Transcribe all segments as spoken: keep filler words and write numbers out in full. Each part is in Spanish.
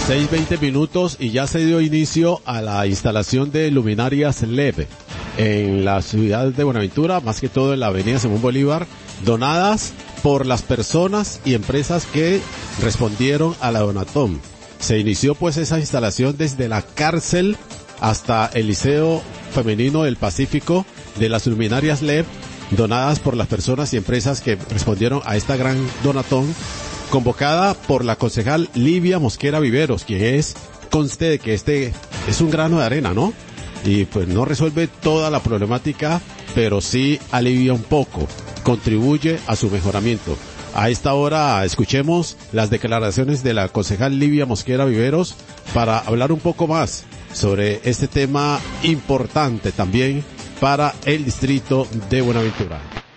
seis veinte minutos y ya se dio inicio a la instalación de luminarias L E D en la ciudad de Buenaventura, más que todo en la avenida Simón Bolívar, donadas por las personas y empresas que respondieron a la donatón. Se inició pues esa instalación desde la cárcel hasta el Liceo Femenino del Pacífico de las luminarias L E D donadas por las personas y empresas que respondieron a esta gran donatón, convocada por la concejal Livia Mosquera Viveros, quien es, conste de que este es un grano de arena, ¿no? Y pues no resuelve toda la problemática, pero sí alivia un poco, contribuye a su mejoramiento. A esta hora escuchemos las declaraciones de la concejal Livia Mosquera Viveros para hablar un poco más sobre este tema importante también para el distrito de Buenaventura.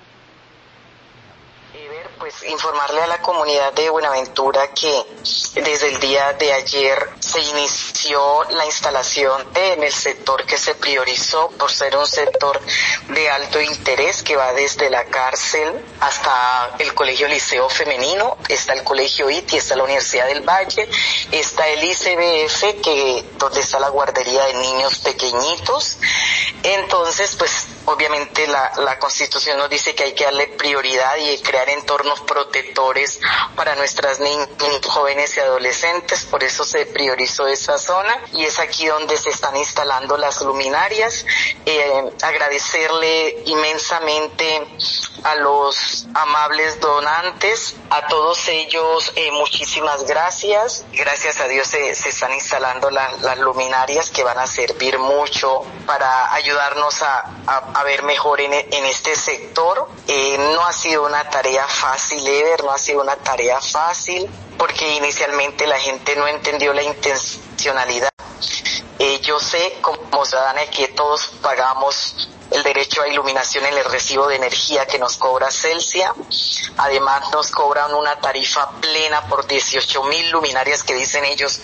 Informarle a la comunidad de Buenaventura que desde el día de ayer se inició la instalación en el sector que se priorizó por ser un sector de alto interés, que va desde la cárcel hasta el Colegio Liceo Femenino, está el Colegio I T I, está la Universidad del Valle, está el I C B F, que donde está la guardería de niños pequeñitos. Entonces, pues obviamente la, la Constitución nos dice que hay que darle prioridad y crear entornos protectores para nuestras niñas, jóvenes y adolescentes, por eso se priorizó esa zona y es aquí donde se están instalando las luminarias. Eh, agradecerle inmensamente a los amables donantes, a todos ellos eh, muchísimas gracias. Gracias a Dios se, se están instalando la, las luminarias que van a servir mucho para ayudarnos a, a, a ver mejor en, en este sector. Eh, no ha sido una tarea fácil, Ever, no ha sido una tarea fácil, porque inicialmente la gente no entendió la intencionalidad. Eh, yo sé como ciudadana que todos pagamos el derecho a iluminación en el recibo de energía que nos cobra Celsia. Además nos cobran una tarifa plena por dieciocho mil luminarias que dicen ellos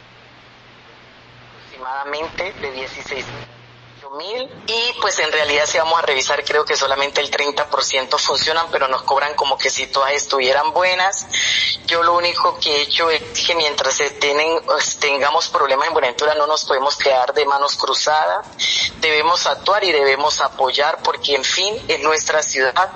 aproximadamente de dieciséis mil, y pues en realidad si vamos a revisar creo que solamente el treinta por ciento funcionan, pero nos cobran como que si todas estuvieran buenas. Yo lo único que he hecho es que mientras se tienen, pues, tengamos problemas en Buenaventura no nos podemos quedar de manos cruzadas, debemos actuar y debemos apoyar, porque en fin es nuestra ciudad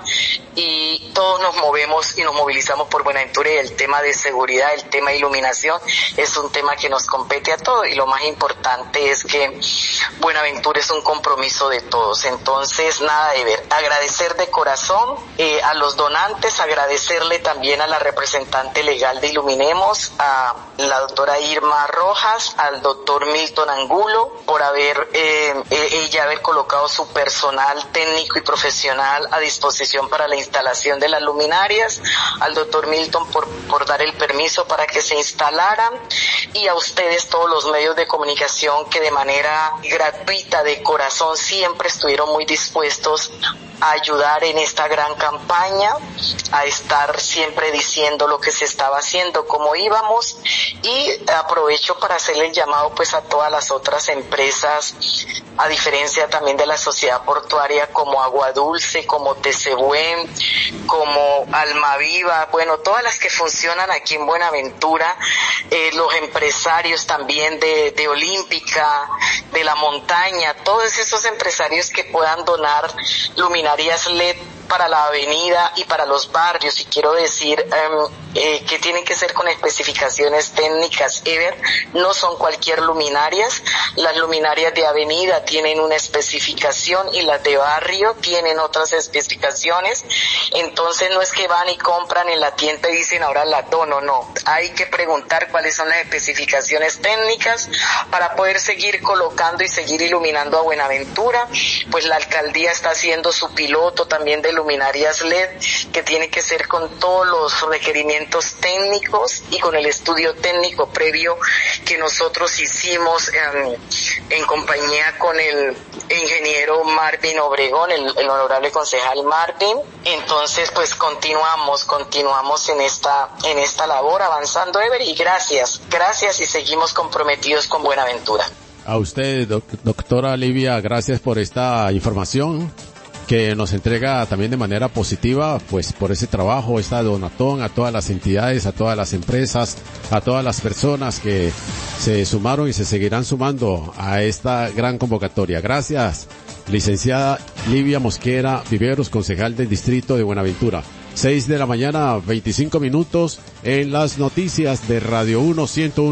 y todos nos movemos y nos movilizamos por Buenaventura, y el tema de seguridad, el tema de iluminación es un tema que nos compete a todos, y lo más importante es que Buenaventura es un compromiso de todos. Entonces, nada de ver, agradecer de corazón eh, a los donantes, agradecerle también a la representante legal de Iluminemos, a la doctora Irma Rojas, al doctor Milton Angulo, por haber eh, ella haber colocado su personal técnico y profesional a disposición para la instalación de las luminarias, al doctor Milton por, por dar el permiso para que se instalaran, y a ustedes todos los medios de comunicación que de manera gratuita, de corazón, siempre estuvieron muy dispuestos a ayudar en esta gran campaña, a estar siempre diciendo lo que se estaba haciendo, cómo íbamos, y aprovecho para hacerle el llamado pues a todas las otras empresas, a diferencia también de la sociedad portuaria, como Agua Dulce, como Tesebuen, como Almaviva, bueno, todas las que funcionan aquí en Buenaventura, eh, los empresarios también de, de Olímpica, de la montaña, todos esos empresarios que puedan donar luminarias L E D para la avenida y para los barrios, y quiero decir um, eh, que tienen que ser con especificaciones técnicas, Ever, no son cualquier luminarias. Las luminarias de avenida tienen una especificación y las de barrio tienen otras especificaciones, entonces no es que van y compran en la tienda y dicen ahora la dono, no, hay que preguntar cuáles son las especificaciones técnicas para poder seguir colocando y seguir iluminando a Buenaventura. Pues la alcaldía está haciendo su piloto también de luminarias L E D, que tiene que ser con todos los requerimientos técnicos y con el estudio técnico previo que nosotros hicimos en, en compañía con el ingeniero Marvin Obregón, el, el honorable concejal Marvin. Entonces pues continuamos, continuamos en esta, en esta labor avanzando, Ever, y gracias, gracias y seguimos comprometidos con Buenaventura. A usted, doc- doctora Livia, gracias por esta información. que nos entrega también de manera positiva, pues por ese trabajo, esta donatón, a todas las entidades, a todas las empresas, a todas las personas que se sumaron y se seguirán sumando a esta gran convocatoria. Gracias, licenciada Livia Mosquera Viveros, concejal del distrito de Buenaventura. Seis de la mañana, veinticinco minutos en las noticias de Radio uno ciento uno.